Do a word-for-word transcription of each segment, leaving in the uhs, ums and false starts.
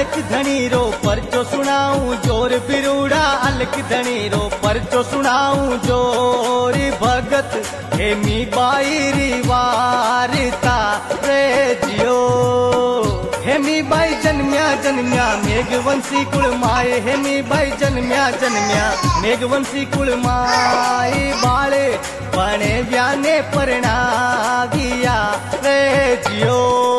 अलख धनी रो परचो सुनाऊं जोर बिरूड़ा अलख धनी रो परचो सुनाऊं जोर भगत हेमी बाई री वारता रे जियो हेमी बाई जन्म्या जन्म्या मेघवंशी कुल माए हेमी बाई जन्म्या जन्म्या मेघवंशी कुल माए बाळे बने व्याने परणाविया रे जियो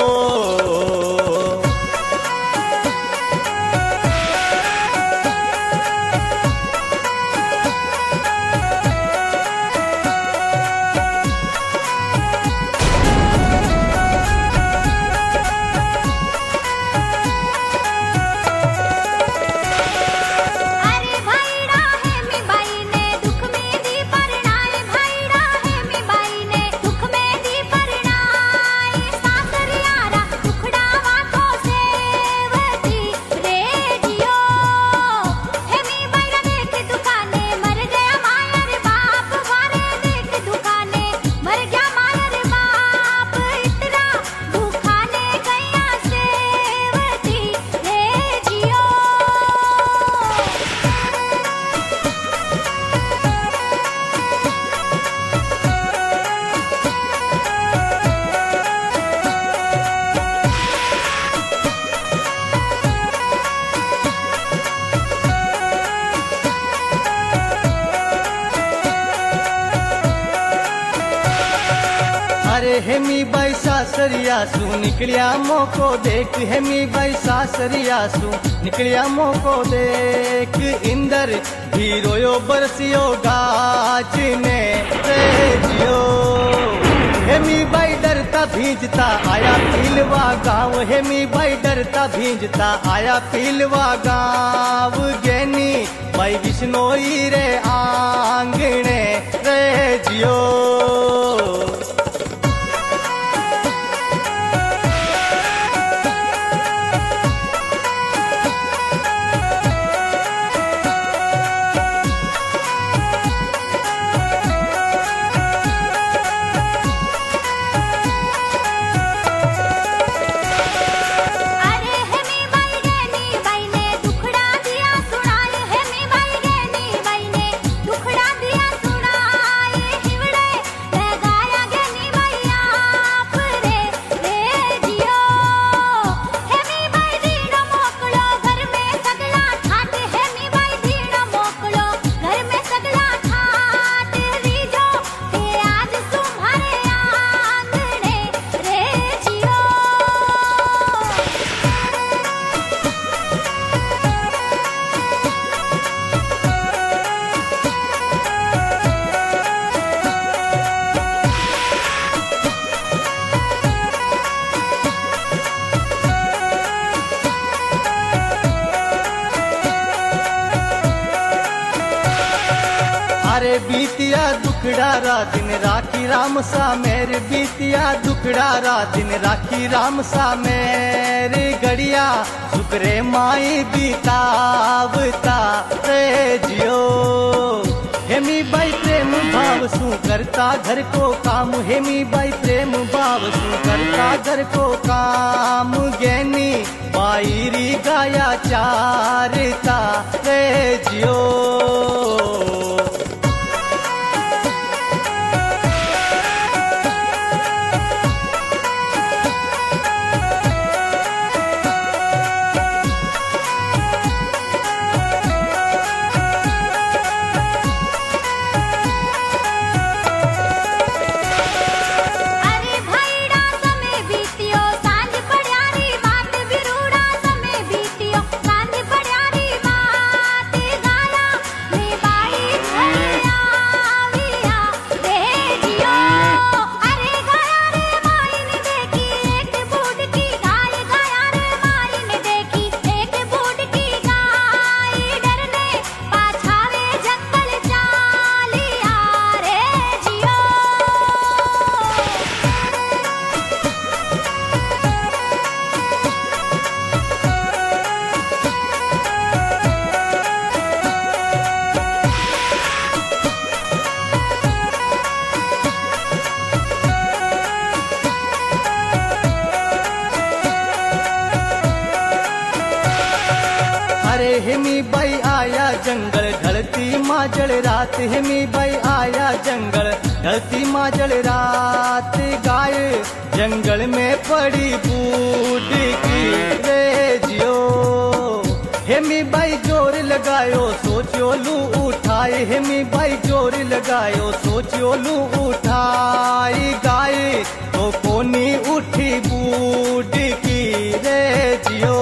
अरे हेमी बाई सासरिया सू निकलिया मोको देख हेमी बाई सासरिया सू निकलिया मोको देख इंदर हीरोयो बरसियो गाज ने रे जियो हेमी बाई डरता भींजता आया पीलवा गाँव हेमी बाई डरता भींजता आया पीलवा गाँव गेनी बाई बिश्नोई रे आंगणे रे जियो अरे बीतिया दुखड़ा दिन राखी राम सा मेरे बीतिया दुखड़ा दिन राखी राम सा मेरे गड़िया शुक्रे माई बीतावता रे जियो हेमी बाई प्रेम भाव सू करता घर को काम हेमी बाई प्रेम भाव सू करता घर को काम गैनी बाई री गाया चारता रे जियो में माजल रात हेमी भाई आया जंगल ढलती माजल रात गाय जंगल में पड़ी बूढ़ की रे जियो हेमी भाई जोर लगायो सोचो लू उठाए हेमी भाई जोर लगायो सोचो लू उठाई गाय तो कोनी उठी बूढ़ की रे जियो।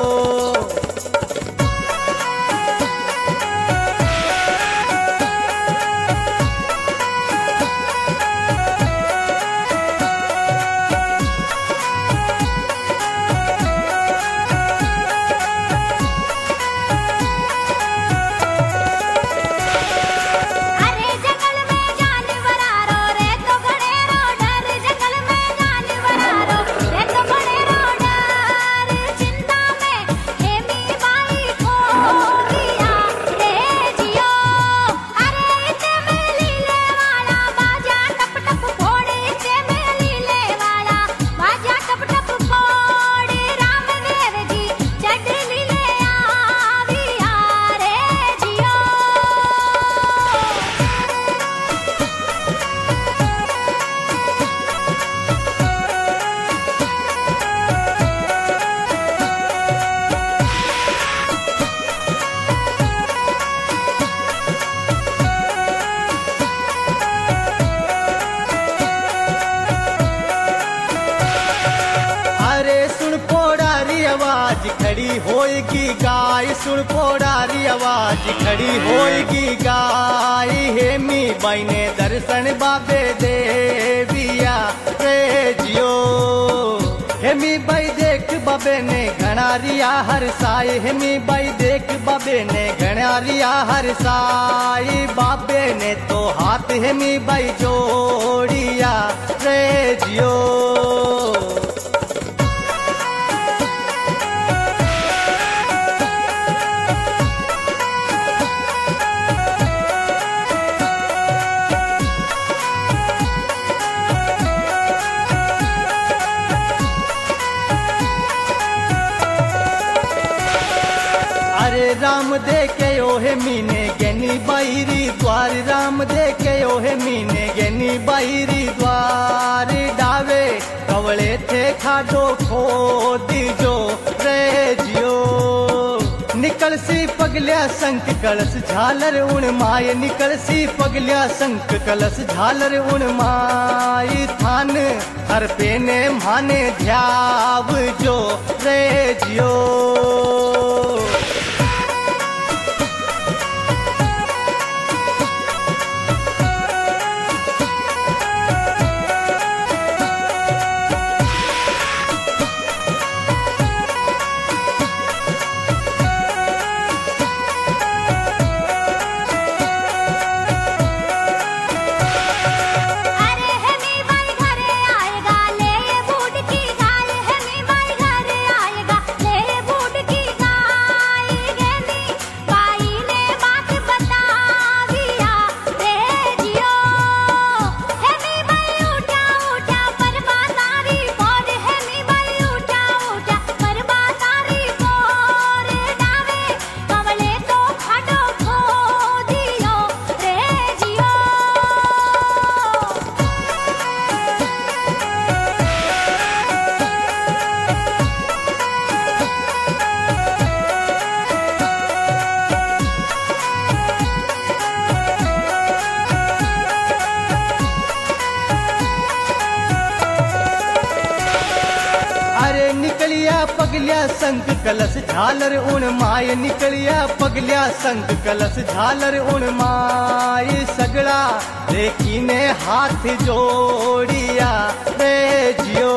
आवाज खड़ी होएगी गाय सुन पोड़ारी आवाज खड़ी होएगी गाय हेमी बाई ने दर्शन बाबे देविया रे जियो हेमी बाई देख बाबे ने घना रिया हर साई हेमी बाई देख बाबे ने घना रिया हर साई बाबे ने तो हाथ हेमी बाई जोड़िया रे जियो। अरे राम दे के ओहे मीने गेनी बाईरी द्वार राम दे के ओहे मीने गेनी बाईरी द्वार डावे कवले थे खाडो खोदी जो रे जियो निकल सी पगलिया संक कलश झालर उन माय निकल सी पगलिया संक कलश झालर उन माय थान हर पेने माने ध्याव जो रे जियो। निकलिया पगलिया संग कलश झालर उन माय निकलिया पगलिया संग कलश झालर उन माय सगड़ा देखी ने हाथ जोड़िया रे जियो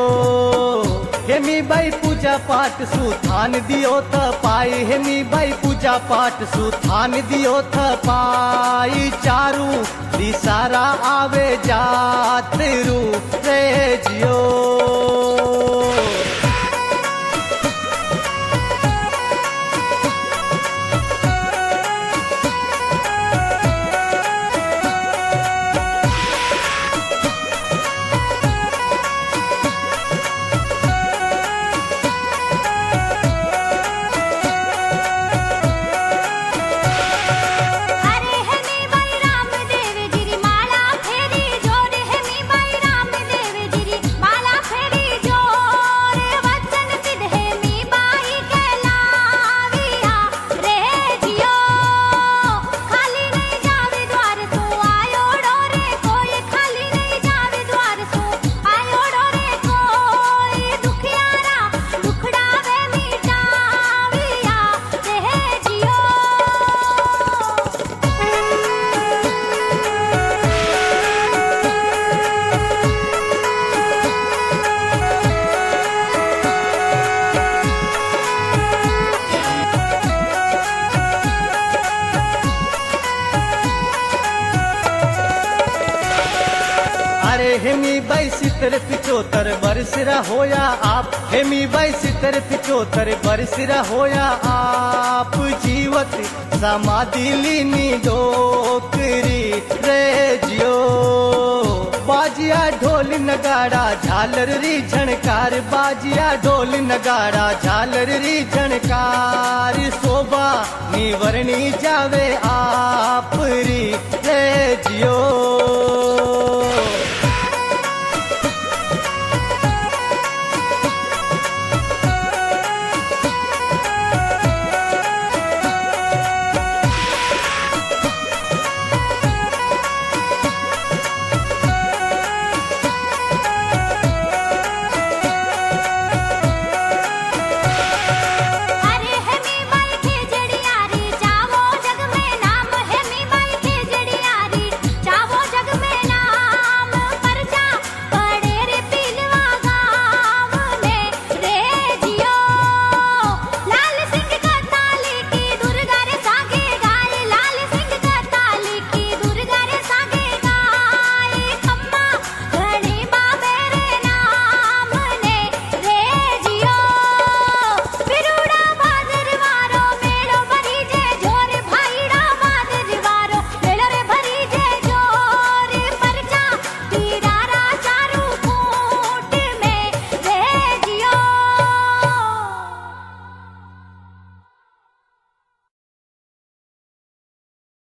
हेमी बाई पूजा पाठ सुथान दियो त पाई हेमी बाई पूजा पाठ सुथान दियो त पाई चारू दिसारा आवे जात रू रे जियो। अरे हमें अरे हेमी बाई सितर पिचोतर बरसरा होया आप, हेमी बाई सितर पिचोतर बरसरा होया आप, जीवत समाधि लीनी डोकरी रे जियो। बाजिया ढोल नगाड़ा झालर री झणकार, बाजिया ढोल नगाड़ा झालर री झणकार, शोभा निवरणी जावे आ